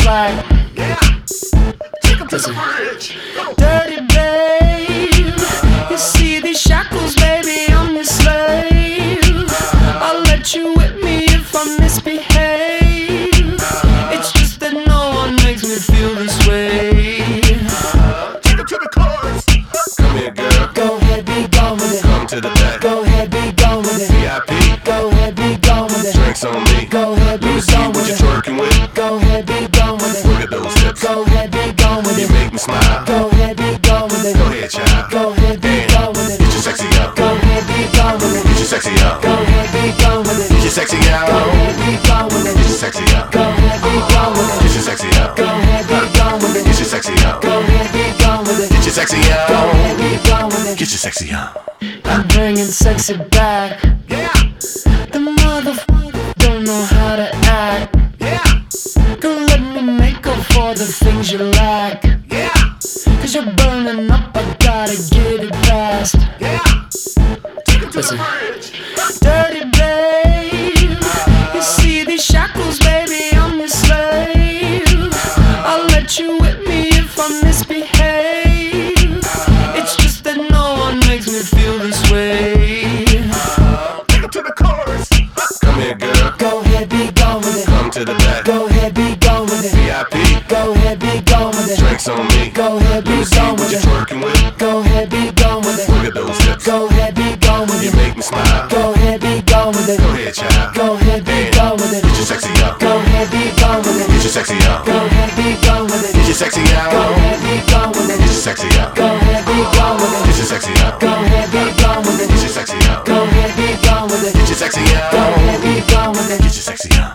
slack. Take 'em to the bridge. Dirty babe, you see these shackles, baby, I'm your slave. I'll let you whip me if I misbehave. It's just that no one makes me feel this way. Take 'em to the chorus. Come here, girl. Go ahead, be gone with it. Come to the back. Go ahead, be gone with it. VIP. Go ahead, be gone with it. Drinks on me. Go ahead, be Let me see gone what with you're it. twerking with. Go ahead, be gone with it. Look at those hips. Go ahead, be gone with You it. make me smile. Go ahead, be gone with it. Go ahead, child. Go ahead, be gone with it. Get your sexy out. Go ahead, be gone with it. Get your sexy out. Go ahead, be gone with it. Get your sexy out. Go ahead, be gone with it. Get your sexy out. Go ahead, be gone with it. Get your sexy out. Go ahead, be gone with it. Get your sexy out. Go ahead, be gone with it. Get your sexy Go out. ahead, be gone with it. Get your sexy out. I'm bringing sexy back. Yeah. The motherfucker don't know how to act. Yeah. Girl, let me make up for the things you lack. Yeah. Cause you're burning up, I gotta get it fast. Yeah. Take 'em to the Listen. bridge. Dirty babe, you see these shackles, baby, I'm your slave. I'll let you whip me if I misbehave. It's just that no one makes me feel this way. Take 'em to the chorus. Come here, girl. Go ahead, be gone with it. Come to the back. Go ahead, be gone with it. VIP. Go ahead, be gone with it. Drinks on me. Go ahead, Let be me see gone what with you're it. twerking with. Go ahead, be gone with it. Look at those hips. Go ahead, be gone with You it. make me smile. Go ahead, be gone with it. Go ahead, child. Go ahead, be gone with it. Get your sexy out. Go ahead, be gone with it. Get your sexy out. Go ahead, be gone with it. Get your sexy out. Go ahead, be gone with Get it. your sexy out. Go ahead, be gone with Get it. your sexy out. Go ahead, be gone with Get it. your sexy out. Go ahead, be gone with it. Get your sexy out. Go ahead, be gone with it. Get your sexy out.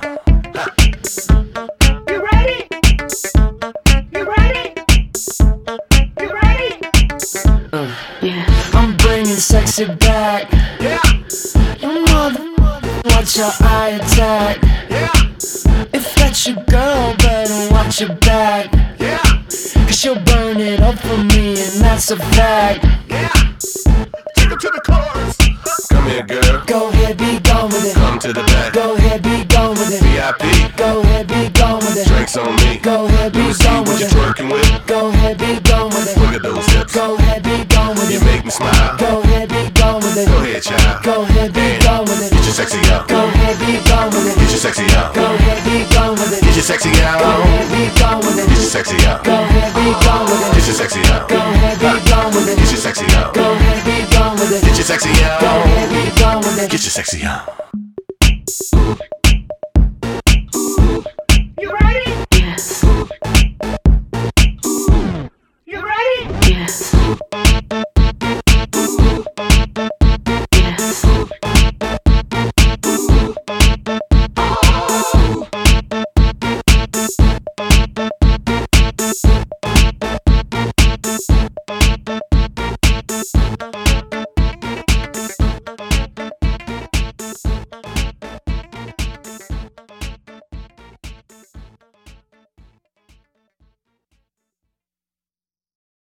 You ready? You ready? You ready? I'm bringing sexy back. Yeah. Your mother, watch your eye attack. Yeah. If that's your girl, better watch your back. Yeah. Cause she'll burn it up for me, and that's a fact. Yeah. Take 'em to the chorus. Come here, girl. Go ahead, be gone with it. Come to the back. Go ahead, be gone with it. VIP. Go ahead, be gone with it. Drinks on me. Go ahead, Let be me see gone what with you're it. twerking with. Go ahead, be gone with it. Look at those hips. Go ahead, be gone with You it. make me smile. Go ahead, be gone with it. Go ahead, child. Go ahead, be gone with it. Get your sexy out. Go ahead, be gone with Get it. your sexy out. Go ahead, be gone with it. Get your sexy Go out. ahead, be gone with Get your it. sexy out. Go ahead, be gone with Get it. your sexy out. Go ahead, be gone with Get it. your sexy out. Go ahead, be gone with it. Get your sexy Go out. ahead, be gone with it. Get your sexy out.